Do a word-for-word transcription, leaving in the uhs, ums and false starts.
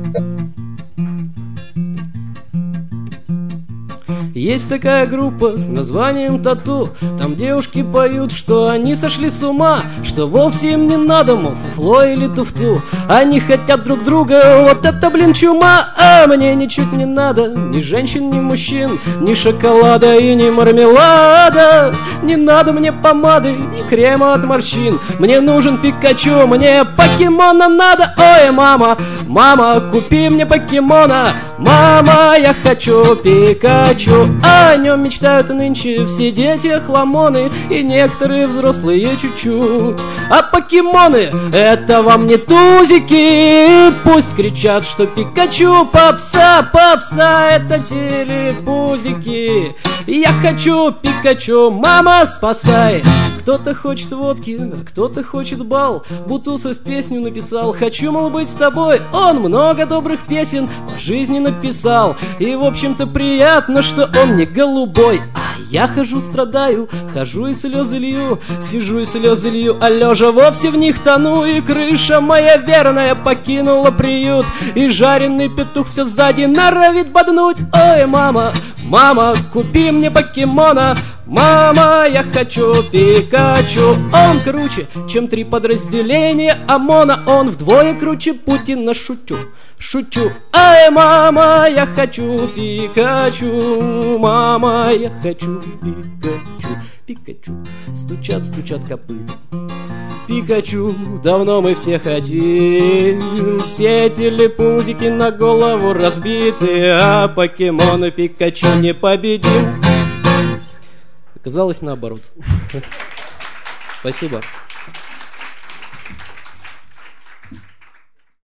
Есть такая группа с названием «Тату». Там девушки поют, что они сошли с ума, что вовсе им не надо, мол, фуфло или туфту. Они хотят друг друга, вот это, блин, чума. А мне ничуть не надо ни женщин, ни мужчин, ни шоколада и ни мармелада. Не надо мне помады и крема от морщин. Мне нужен Пикачу, мне покемона надо. Ой, мама, мама, купи мне покемона. Мама, я хочу Пикачу. А о нем мечтают нынче все дети охламоны и некоторые взрослые чуть-чуть. А покемоны — это вам не тузики. Пусть кричат, что Пикачу попса, попса — это телепузики. Я хочу Пикачу, мама, спасай. Кто-то хочет водки, а кто-то хочет бал. Бутусов песню написал: хочу, мол, быть с тобой. Он много добрых песен по жизни написал. И, в общем-то, приятно, что он не голубой. А я хожу, страдаю, хожу и слезы лью. Сижу и слезы лью, а лежа вовсе в них тону. И крыша моя верная покинула приют. И жареный петух все сзади норовит боднуть. Ой, мама, мама, купи мне покемона. Мама, я хочу Пикачу. Он круче, чем три подразделения ОМОНа. Он вдвое круче Путина, шучу, шучу. Ай, мама, я хочу Пикачу. Мама, я хочу Пикачу. Пикачу, стучат, стучат копыта. Пикачу, давно мы все хотим. Все телепузики на голову разбиты, а покемона Пикачу не победим. Оказалось наоборот. Спасибо.